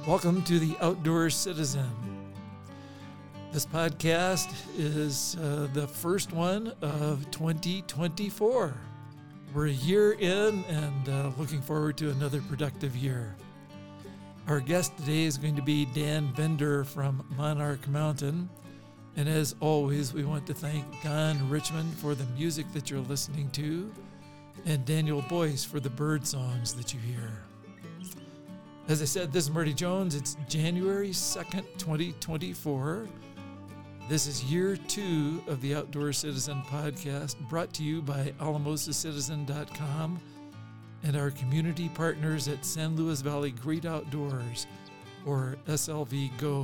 Welcome to the Outdoor Citizen. This podcast is the first one of 2024. We're a year in and looking forward to another productive year. Our guest today is going to be Dan Bender from Monarch Mountain. And as always, we want to thank Don Richmond for the music that you're listening to and Daniel Boyce for the bird songs that you hear. As I said, this is Marty Jones. It's January 2nd, 2024. This is year 2 of the Outdoor Citizen podcast, brought to you by AlamosasCitizen.com and our community partners at San Luis Valley Great Outdoors, or SLV Go.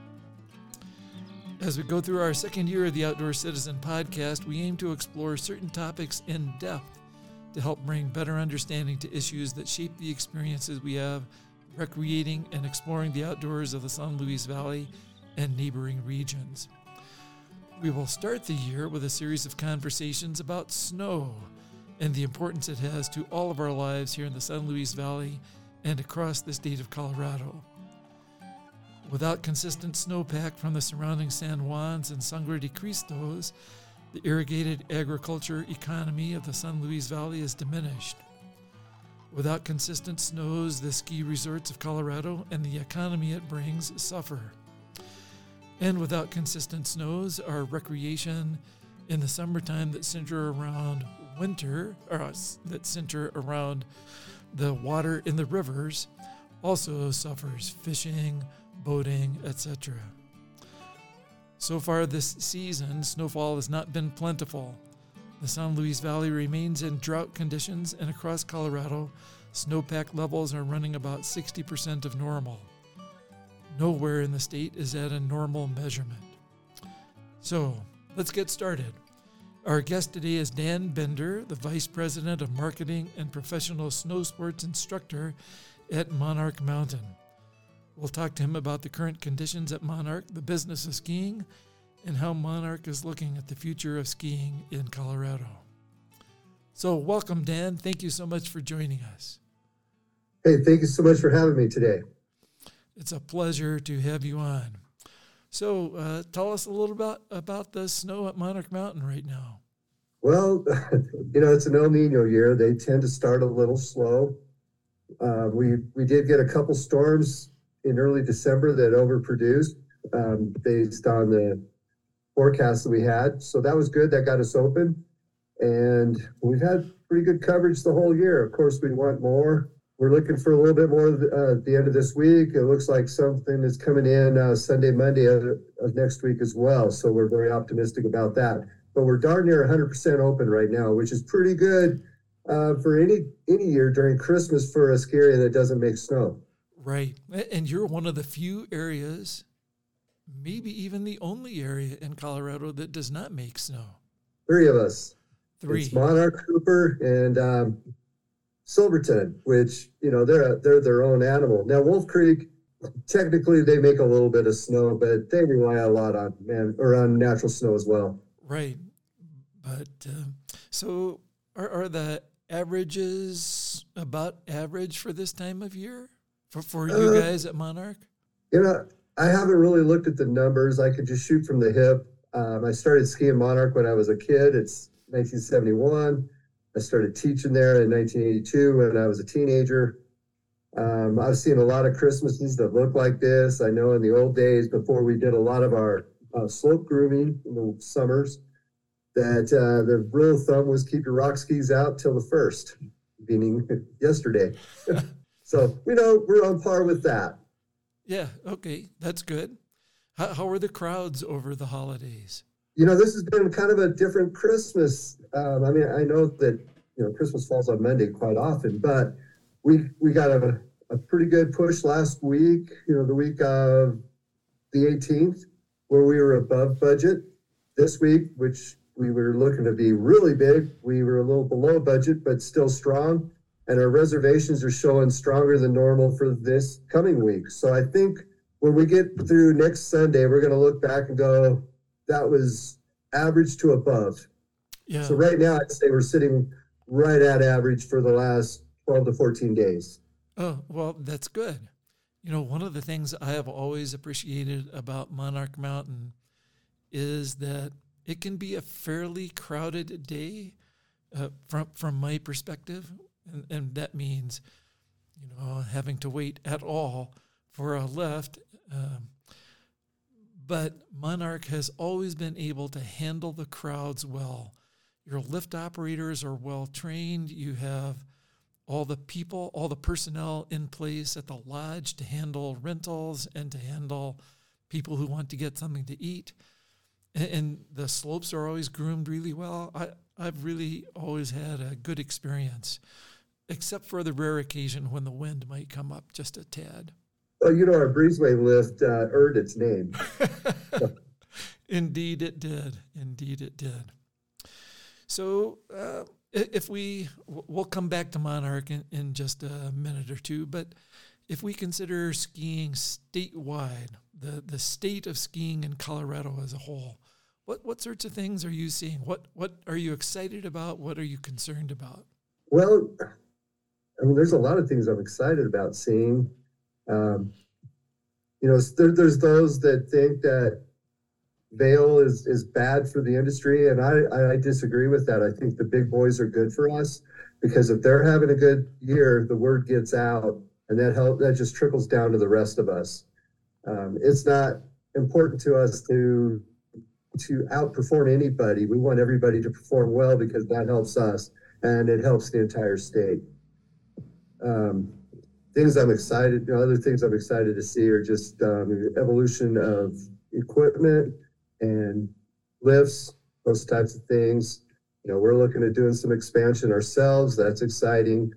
As we go through our second year of the Outdoor Citizen podcast, we aim to explore certain topics in depth to help bring better understanding to issues that shape the experiences we have recreating and exploring the outdoors of the San Luis Valley and neighboring regions. We will start the year with a series of conversations about snow and the importance it has to all of our lives here in the San Luis Valley and across the state of Colorado. Without consistent snowpack from the surrounding San Juans and Sangre de Cristos, the irrigated agriculture economy of the San Luis Valley is diminished. Without consistent snows, the ski resorts of Colorado and the economy it brings suffer. And without consistent snows, our recreation in the summertime that center around the water in the rivers also suffers: fishing, boating, etc. So far this season, snowfall has not been plentiful. The San Luis Valley remains in drought conditions, and across Colorado, snowpack levels are running about 60% of normal. Nowhere in the state is at a normal measurement. So, let's get started. Our guest today is Dan Bender, the Vice President of Marketing and Professional Snow Sports Instructor at Monarch Mountain. We'll talk to him about the current conditions at Monarch, the business of skiing, and how Monarch is looking at the future of skiing in Colorado. So welcome, Dan. Thank you so much for joining us. Hey, thank you so much for having me today. It's a pleasure to have you on. So tell us a little about the snow at Monarch Mountain right now. Well, it's an El Nino year. They tend to start a little slow. We did get a couple storms in early December that overproduced based on the forecast that we had. So that was good. That got us open. And we've had pretty good coverage the whole year. Of course, we want more. We're looking for a little bit more at the end of this week. It looks like something is coming in Sunday, Monday of next week as well. So we're very optimistic about that. But we're darn near 100% open right now, which is pretty good for any year during Christmas for a ski area that doesn't make snow. Right. And you're one of the few areas, maybe even the only area in Colorado that does not make snow. 3 of us. 3. It's Monarch, Cooper, and Silverton, which, they're their own animal. Now, Wolf Creek, technically they make a little bit of snow, but they rely a lot on natural snow as well. Right. But so are the averages about average for this time of year for you guys at Monarch? I haven't really looked at the numbers. I could just shoot from the hip. I started skiing Monarch when I was a kid. It's 1971. I started teaching there in 1982 when I was a teenager. I've seen a lot of Christmases that look like this. I know in the old days, before we did a lot of our slope grooming in the summers, that the rule of thumb was keep your rock skis out till the 1st, meaning yesterday. So, we're on par with that. Yeah, okay, that's good. How are the crowds over the holidays? This has been kind of a different Christmas. I know that, Christmas falls on Monday quite often, but we got a pretty good push last week, the week of the 18th, where we were above budget. This week, which we were looking to be really big, we were a little below budget, but still strong. And our reservations are showing stronger than normal for this coming week. So I think when we get through next Sunday, we're going to look back and go, that was average to above. Yeah. So right now, I'd say we're sitting right at average for the last 12 to 14 days. Oh, well, that's good. You know, one of the things I have always appreciated about Monarch Mountain is that it can be a fairly crowded day from my perspective. And that means, you know, having to wait at all for a lift. But Monarch has always been able to handle the crowds well. Your lift operators are well trained. You have all the people, all the personnel in place at the lodge to handle rentals and to handle people who want to get something to eat. And the slopes are always groomed really well. I've really always had a good experience, except for the rare occasion when the wind might come up just a tad. Well, you know, our breezeway lift earned its name. Indeed it did. Indeed it did. So if we'll come back to Monarch in just a minute or two, but if we consider skiing statewide, the state of skiing in Colorado as a whole, what sorts of things are you seeing? What are you excited about? What are you concerned about? Well, I mean, there's a lot of things I'm excited about seeing. You know, there's those that think that Vail is bad for the industry, and I disagree with that. I think the big boys are good for us, because if they're having a good year, the word gets out, and that just trickles down to the rest of us. It's not important to us to outperform anybody. We want everybody to perform well, because that helps us and it helps the entire state. Other things I'm excited to see are just evolution of equipment and lifts, those types of things. You know, we're looking at doing some expansion ourselves. That's exciting.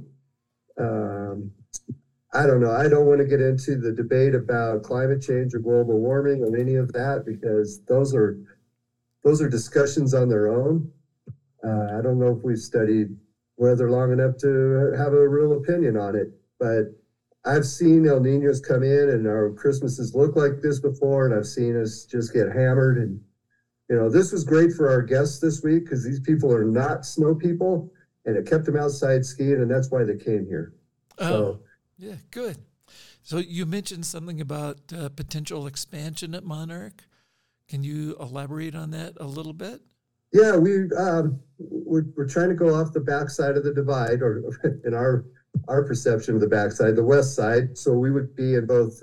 I don't know. I don't want to get into the debate about climate change or global warming or any of that, because those are discussions on their own. I don't know if we've studied weather long enough to have a real opinion on it, but I've seen El Niños come in and our Christmases look like this before, and I've seen us just get hammered. And, you know, this was great for our guests this week, because these people are not snow people, and it kept them outside skiing, and that's why they came here. Yeah, good. So you mentioned something about potential expansion at Monarch. Can you elaborate on that a little bit? Yeah, we're trying to go off the backside of the divide, or in our perception of the backside, the west side. So we would be in both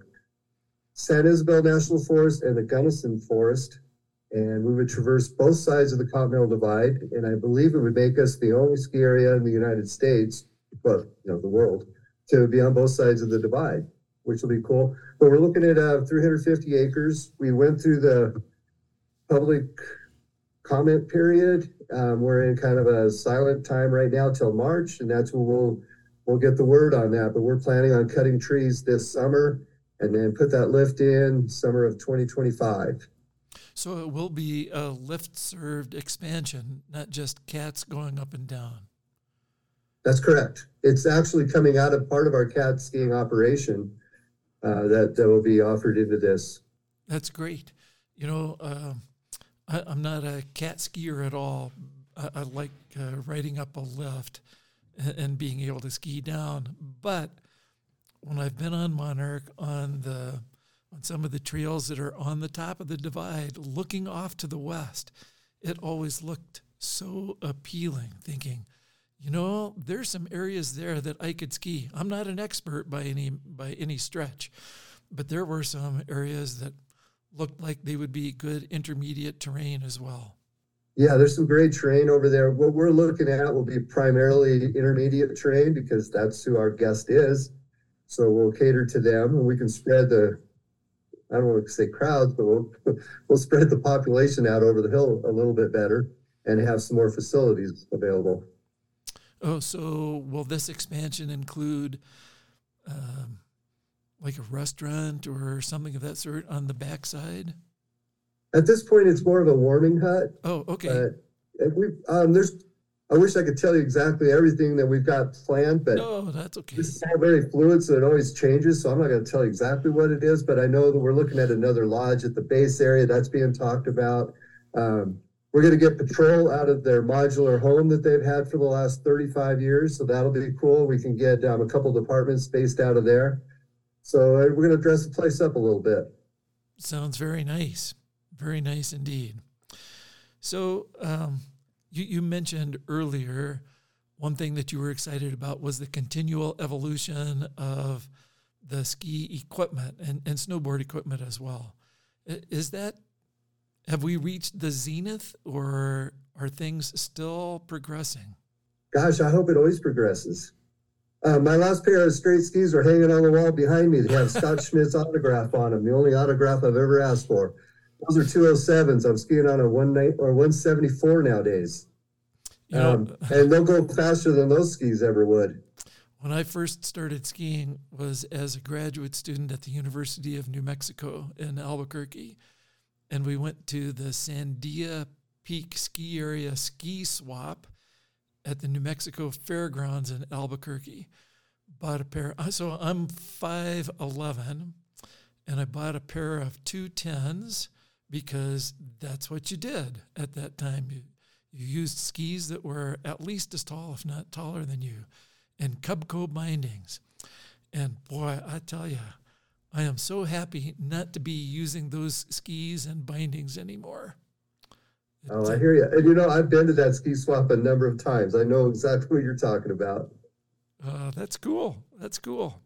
San Isabel National Forest and the Gunnison Forest, and we would traverse both sides of the Continental Divide. And I believe it would make us the only ski area in the United States, well, you know, the world, to be on both sides of the divide, which will be cool. But we're looking at 350 acres. We went through the public comment period. We're in kind of a silent time right now till March, and that's when we'll get the word on that. But we're planning on cutting trees this summer and then put that lift in summer of 2025. So it will be a lift-served expansion, not just cats going up and down. That's correct. It's actually coming out of part of our cat skiing operation that will be offered into this. That's great. You know, I'm not a cat skier at all. I like riding up a lift and being able to ski down. But when I've been on Monarch on some of the trails that are on the top of the divide, looking off to the west, it always looked so appealing, thinking, you know, there's some areas there that I could ski. I'm not an expert by any stretch, but there were some areas that looked like they would be good intermediate terrain as well. Yeah, there's some great terrain over there. What we're looking at will be primarily intermediate terrain, because that's who our guest is. So we'll cater to them, and we can spread I don't want to say crowds, but we'll spread the population out over the hill a little bit better and have some more facilities available. Oh, so will this expansion include like a restaurant or something of that sort on the backside? At this point, it's more of a warming hut. Oh, okay. I wish I could tell you exactly everything that we've got planned, but no, that's okay. This is all very fluid, so it always changes. So I'm not going to tell you exactly what it is, but I know that we're looking at another lodge at the base area that's being talked about. We're going to get patrol out of their modular home that they've had for the last 35 years. So that'll be cool. We can get a couple departments based out of there. So we're going to dress the place up a little bit. Sounds very nice. Very nice indeed. So you mentioned earlier one thing that you were excited about was the continual evolution of the ski equipment and snowboard equipment as well. Have we reached the zenith, or are things still progressing? Gosh, I hope it always progresses. My last pair of straight skis are hanging on the wall behind me. They have Scott Schmidt's autograph on them, the only autograph I've ever asked for. Those are 207s. I'm skiing on a 174 nowadays. And they'll go faster than those skis ever would. When I first started skiing was as a graduate student at the University of New Mexico in Albuquerque. And we went to the Sandia Peak ski area ski swap at the New Mexico Fairgrounds in Albuquerque. Bought a pair. So I'm 5'11", and I bought a pair of 210s because that's what you did at that time. You used skis that were at least as tall, if not taller than you, and Cubco bindings. And boy, I tell you, I am so happy not to be using those skis and bindings anymore. Oh, I hear you. And I've been to that ski swap a number of times. I know exactly what you're talking about. That's cool. That's cool.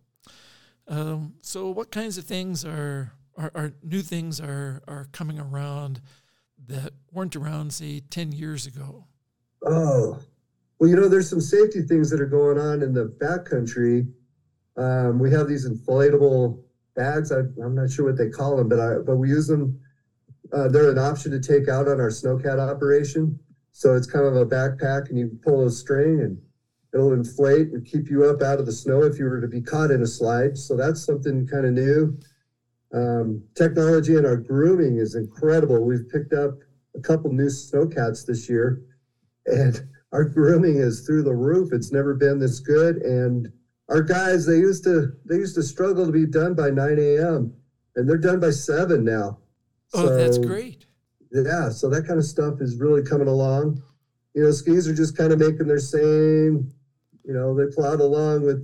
So what kinds of things are new things are coming around that weren't around, say, 10 years ago? Oh, well, there's some safety things that are going on in the backcountry. We have these inflatable bags. I'm not sure what they call them, but we use them. They're an option to take out on our snowcat operation. So it's kind of a backpack, and you pull a string and it'll inflate and keep you up out of the snow if you were to be caught in a slide. So that's something kind of new. Technology in our grooming is incredible. We've picked up a couple new snowcats this year, and our grooming is through the roof. It's never been this good. And our guys, they used to struggle to be done by 9 a.m. and they're done by 7 now. Oh, so, that's great. Yeah, so that kind of stuff is really coming along. Skis are just kind of making their same, they plowed along with,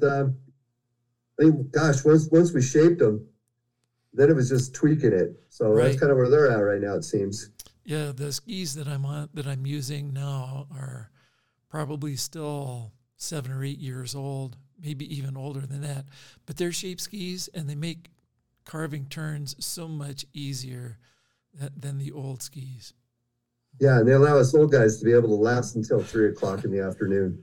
once we shaped them, then it was just tweaking it. So right. That's kind of where they're at right now, it seems. Yeah, the skis that I'm using now are probably still 7 or 8 years old, maybe even older than that. But they're shape skis, and they make carving turns so much easier than the old skis. Yeah, and they allow us old guys to be able to last until 3 o'clock in the afternoon.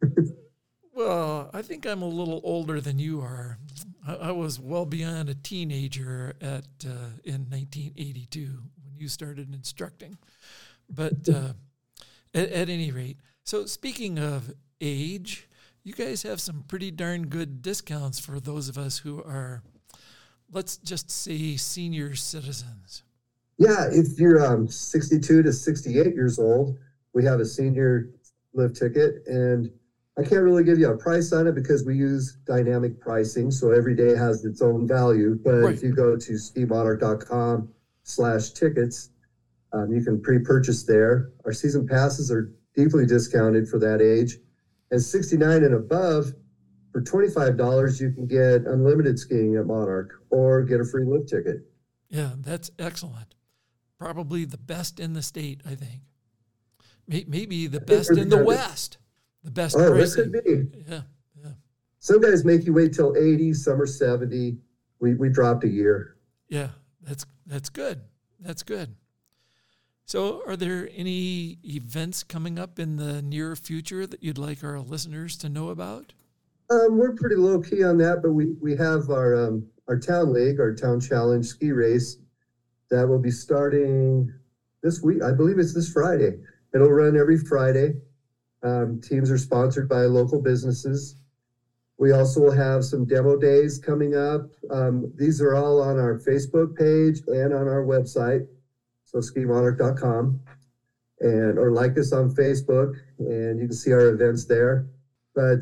Well, I think I'm a little older than you are. I was well beyond a teenager in 1982 when you started instructing. But at any rate, so speaking of age, you guys have some pretty darn good discounts for those of us who are, let's just say, senior citizens. Yeah, if you're 62 to 68 years old, we have a senior lift ticket, and I can't really give you a price on it because we use dynamic pricing, so every day has its own value. But right. If you go to skimonarch.com/tickets, you can pre-purchase there. Our season passes are deeply discounted for that age. And 69 and above, for $25, you can get unlimited skiing at Monarch or get a free lift ticket. Yeah, that's excellent. Probably the best in the state, I think. Maybe the best in the West. The best pricing. That could be. Yeah. Some guys make you wait till 80, some are 70. We dropped a year. Yeah, that's good. That's good. So are there any events coming up in the near future that you'd like our listeners to know about? We're pretty low key on that, but we have our town league, our town challenge ski race that will be starting this week. I believe it's this Friday. It'll run every Friday. Teams are sponsored by local businesses. We also will have some demo days coming up. These are all on our Facebook page and on our website, so skimonarch.com, or like us on Facebook, and you can see our events there. But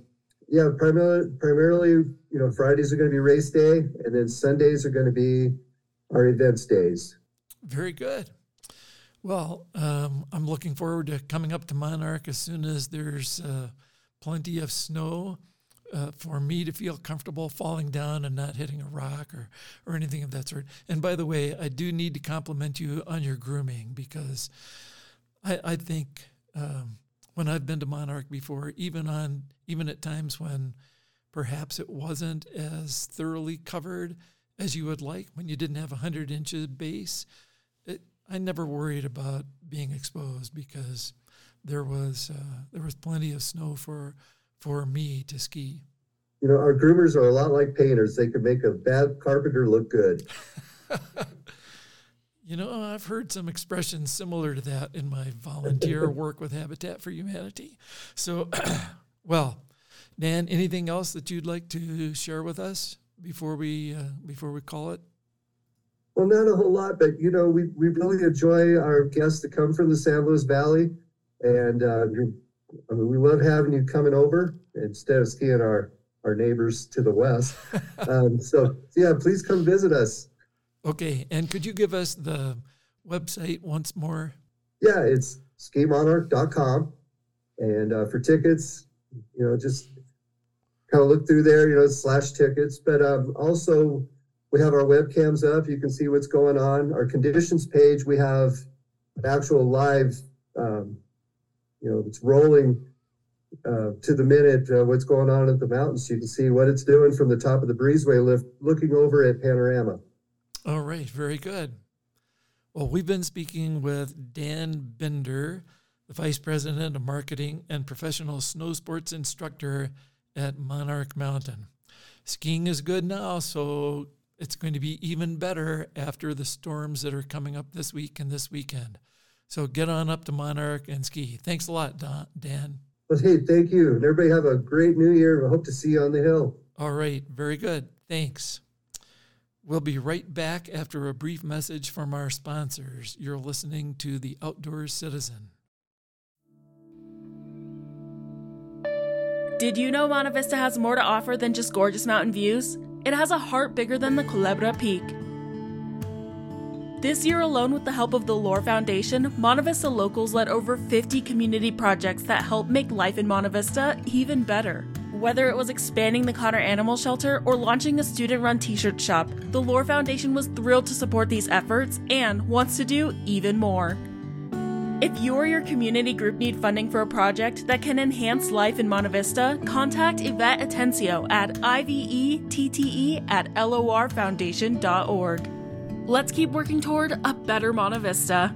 primarily, Fridays are going to be race day, and then Sundays are going to be our events days. Very good. Well, I'm looking forward to coming up to Monarch as soon as there's plenty of snow. for me to feel comfortable falling down and not hitting a rock or anything of that sort. And by the way, I do need to compliment you on your grooming, because I think when I've been to Monarch before, even at times when perhaps it wasn't as thoroughly covered as you would like, when you didn't have 100 inches base, I never worried about being exposed, because there was plenty of snow for me to ski. Our groomers are a lot like painters. They could make a bad carpenter look good. I've heard some expressions similar to that in my volunteer work with Habitat for Humanity. So, well, Dan, anything else that you'd like to share with us before we call it? Well, not a whole lot, but we really enjoy our guests that come from the San Luis Valley, and we love having you coming over instead of skiing our neighbors to the west. So yeah, please come visit us. Okay, and could you give us the website once more? Yeah, it's skimonarch.com, and for tickets, just kind of look through there, /tickets. But also, we have our webcams up. You can see what's going on. Our conditions page, we have an actual live, it's rolling to the minute what's going on at the mountains. You can see what it's doing from the top of the breezeway lift, looking over at Panorama. All right, very good. Well, we've been speaking with Dan Binder, the Vice President of Marketing and Professional Snow Sports Instructor at Monarch Mountain. Skiing is good now, so it's going to be even better after the storms that are coming up this week and this weekend. So get on up to Monarch and ski. Thanks a lot, Dan. Well, hey, thank you. And everybody have a great new year. I hope to see you on the hill. All right, very good. Thanks. We'll be right back after a brief message from our sponsors. You're listening to The Outdoor Citizen. Did you know Monte Vista has more to offer than just gorgeous mountain views? It has a heart bigger than the Culebra Peak. This year alone, with the help of the Lore Foundation, Monte Vista locals led over 50 community projects that help make life in Monte Vista even better. Whether it was expanding the Connor Animal Shelter or launching a student-run t-shirt shop, the Lore Foundation was thrilled to support these efforts and wants to do even more. If you or your community group need funding for a project that can enhance life in Monte Vista, contact Yvette Atencio at ivette@lorfoundation.org. Let's keep working toward a better Monte Vista.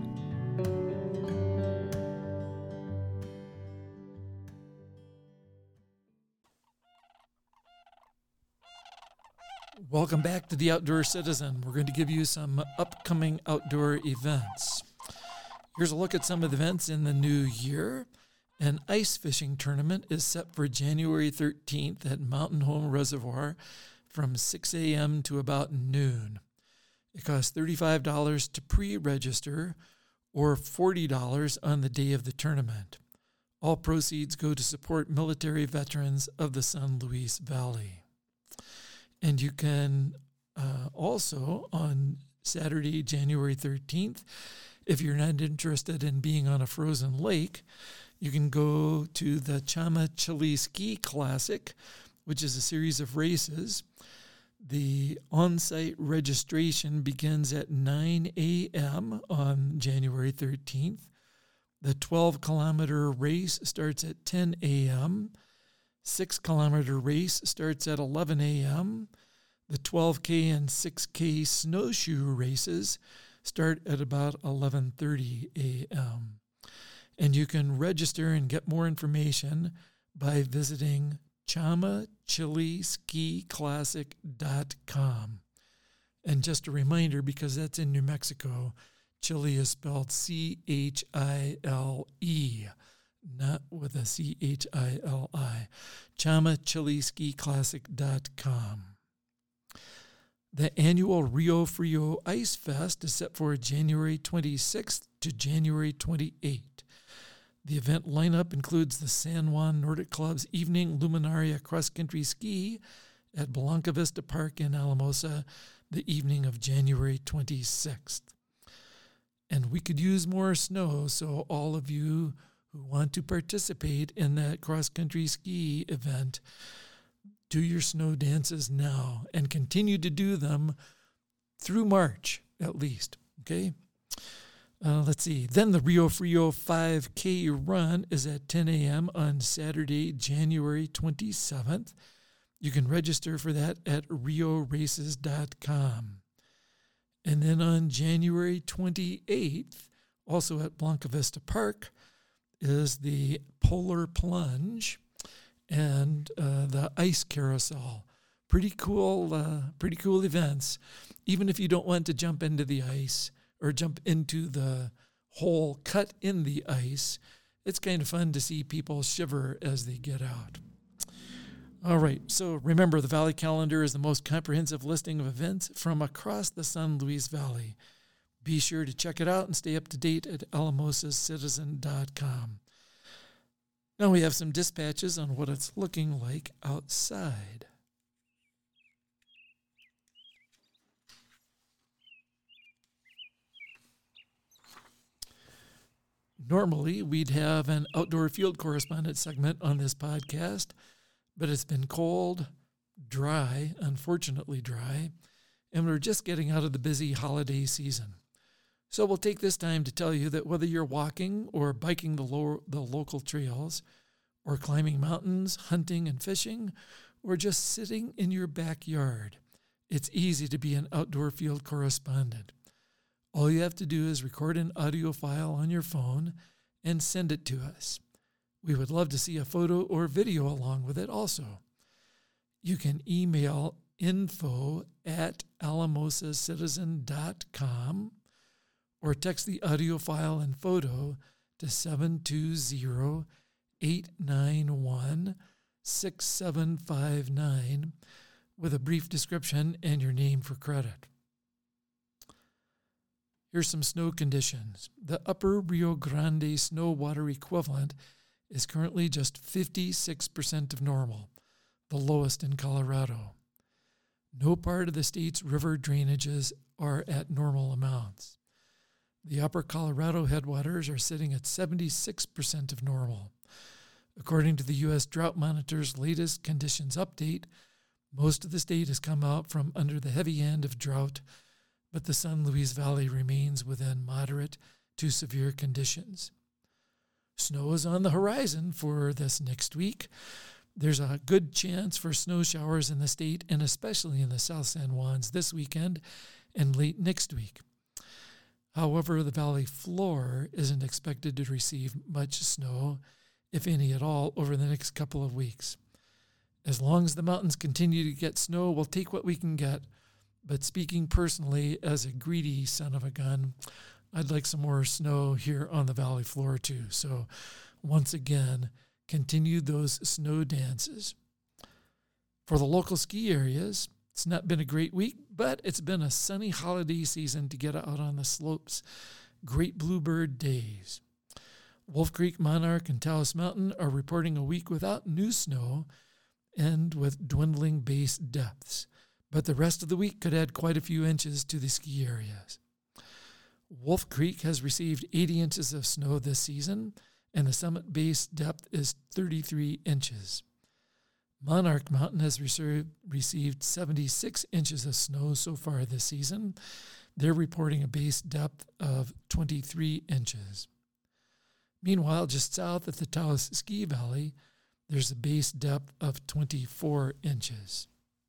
Welcome back to The Outdoor Citizen. We're going to give you some upcoming outdoor events. Here's a look at some of the events in the new year. An ice fishing tournament is set for January 13th at Mountain Home Reservoir from 6 a.m. to about noon. It costs $35 to pre-register or $40 on the day of the tournament. All proceeds go to support military veterans of the San Luis Valley. And you can also, on Saturday, January 13th, if you're not interested in being on a frozen lake, you can go to the Chama Chile Ski Classic, which is a series of races. The on-site registration begins at 9 a.m. on January 13th. The 12-kilometer race starts at 10 a.m. 6-kilometer race starts at 11 a.m. The 12K and 6K snowshoe races start at about 11:30 a.m. And you can register and get more information by visiting ChamaChileSkiClassic.com. And just a reminder, because that's in New Mexico, Chile is spelled C-H-I-L-E, not with a C-H-I-L-I. ChamaChileSkiClassic.com. The annual Rio Frio Ice Fest is set for January 26th to January 28th. The event lineup includes the San Juan Nordic Club's Evening Luminaria Cross Country Ski at Blanca Vista Park in Alamosa the evening of January 26th. And we could use more snow, so all of you who want to participate in that cross country ski event, Do your snow dances now and continue to do them through March at least, okay? Let's see. Then the Rio Frio 5K run is at 10 a.m. on Saturday, January 27th. You can register for that at rioraces.com. And then on January 28th, also at Blanca Vista Park, is the Polar Plunge and the Ice Carousel. Pretty cool events. Even if you don't want to jump into the ice or jump into the hole cut in the ice, it's kind of fun to see people shiver as they get out. All right, so remember, the Valley Calendar is the most comprehensive listing of events from across the San Luis Valley. Be sure to check it out and stay up to date at alamosacitizen.com. Now we have some dispatches on what it's looking like outside. Normally, we'd have an outdoor field correspondent segment on this podcast, but it's been cold, dry, unfortunately dry, and we're just getting out of the busy holiday season. So we'll take this time to tell you that whether you're walking or biking the local trails, or climbing mountains, hunting and fishing, or just sitting in your backyard, it's easy to be an outdoor field correspondent. All you have to do is record an audio file on your phone and send it to us. We would love to see a photo or video along with it also. You can email info@alamosacitizen.com or text the audio file and photo to 720-891-6759 with a brief description and your name for credit. Here's some snow conditions. The upper Rio Grande snow water equivalent is currently just 56% of normal, the lowest in Colorado. No part of the state's river drainages are at normal amounts. The upper Colorado headwaters are sitting at 76% of normal. According to the U.S. Drought Monitor's latest conditions update, most of the state has come out from under the heavy end of drought, but the San Luis Valley remains within moderate to severe conditions. Snow is on the horizon for this next week. There's a good chance for snow showers in the state and especially in the South San Juans this weekend and late next week. However, the valley floor isn't expected to receive much snow, if any at all, over the next couple of weeks. As long as the mountains continue to get snow, we'll take what we can get. But speaking personally as a greedy son of a gun, I'd like some more snow here on the valley floor too. So once again, continue those snow dances. For the local ski areas, it's not been a great week, but it's been a sunny holiday season to get out on the slopes. Great bluebird days. Wolf Creek, Monarch, and Taos Mountain are reporting a week without new snow and with dwindling base depths. But the rest of the week could add quite a few inches to the ski areas. Wolf Creek has received 80 inches of snow this season, and the summit base depth is 33 inches. Monarch Mountain has received 76 inches of snow so far this season. They're reporting a base depth of 23 inches. Meanwhile, just south of the Taos Ski Valley, there's a base depth of 24 inches.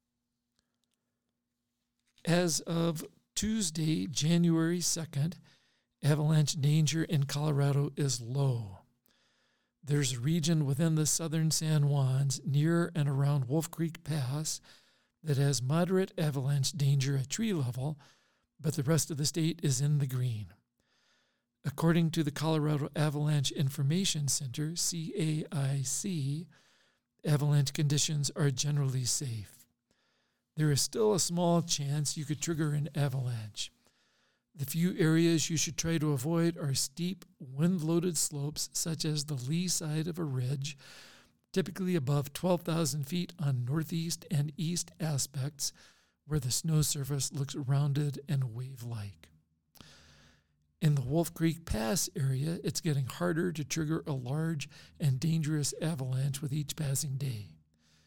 As of Tuesday, January 2nd, avalanche danger in Colorado is low. There's a region within the southern San Juans near and around Wolf Creek Pass that has moderate avalanche danger at tree level, but the rest of the state is in the green. According to the Colorado Avalanche Information Center, CAIC, avalanche conditions are generally safe. There is still a small chance you could trigger an avalanche. The few areas you should try to avoid are steep, wind-loaded slopes such as the lee side of a ridge, typically above 12,000 feet on northeast and east aspects where the snow surface looks rounded and wave-like. In the Wolf Creek Pass area, it's getting harder to trigger a large and dangerous avalanche with each passing day.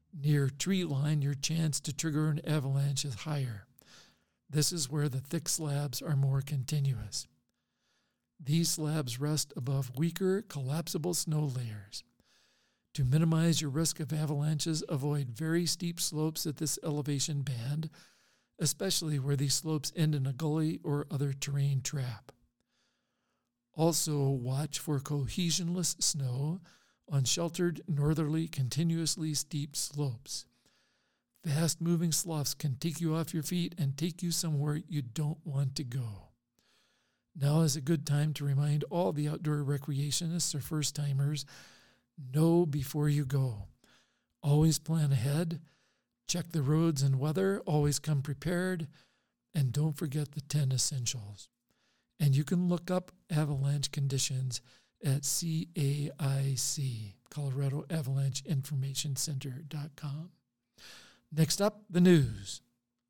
Near tree line, your chance to trigger an avalanche is higher. This is where the thick slabs are more continuous. These slabs rest above weaker, collapsible snow layers. To minimize your risk of avalanches, avoid very steep slopes at this elevation band, especially where these slopes end in a gully or other terrain trap. Also, watch for cohesionless snow on sheltered, northerly, continuously steep slopes. Fast-moving sloughs can take you off your feet and take you somewhere you don't want to go. Now is a good time to remind all the outdoor recreationists or first-timers, know before you go. Always plan ahead, check the roads and weather, always come prepared, and don't forget the 10 essentials. And you can look up avalanche conditions at CAIC, Colorado Avalanche Information Center.com. Next up, the news.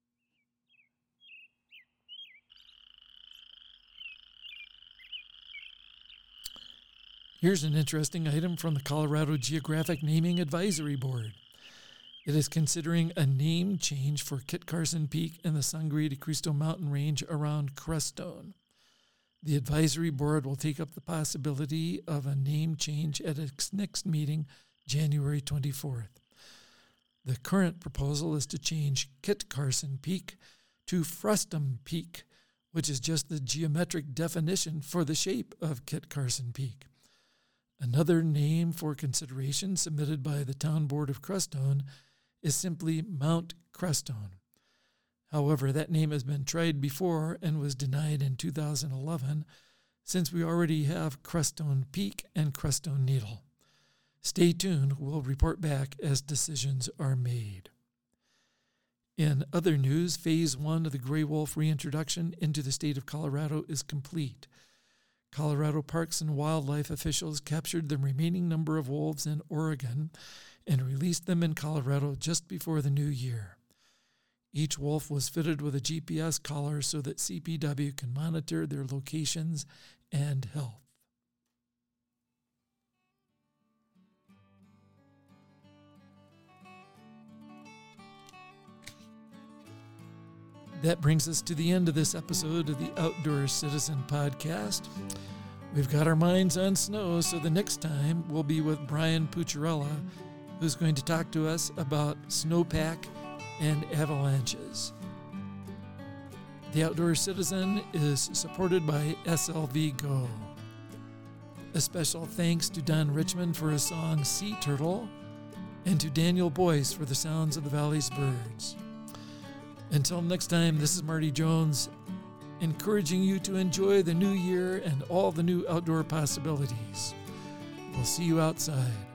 Here's an interesting item from the Colorado Geographic Naming Advisory Board. It is considering a name change for Kit Carson Peak and the Sangre de Cristo mountain range around Crestone. The advisory board will take up the possibility of a name change at its next meeting, January 24th. The current proposal is to change Kit Carson Peak to Frustum Peak, which is just the geometric definition for the shape of Kit Carson Peak. Another name for consideration submitted by the Town Board of Crestone is simply Mount Crestone. However, that name has been tried before and was denied in 2011, since we already have Crestone Peak and Crestone Needle. Stay tuned, we'll report back as decisions are made. In other news, Phase 1 of the gray wolf reintroduction into the state of Colorado is complete. Colorado Parks and Wildlife officials captured the remaining number of wolves in Oregon and released them in Colorado just before the new year. Each wolf was fitted with a GPS collar so that CPW can monitor their locations and health. That brings us to the end of this episode of the Outdoor Citizen Podcast. We've got our minds on snow, so the next time we'll be with Brian Pucciarella, who's going to talk to us about snowpack and avalanches. The Outdoor Citizen is supported by SLV Go. A special thanks to Don Richmond for his song Sea Turtle, and to Daniel Boyce for the sounds of the valley's birds. Until next time, this is Marty Jones, encouraging you to enjoy the new year and all the new outdoor possibilities. We'll see you outside.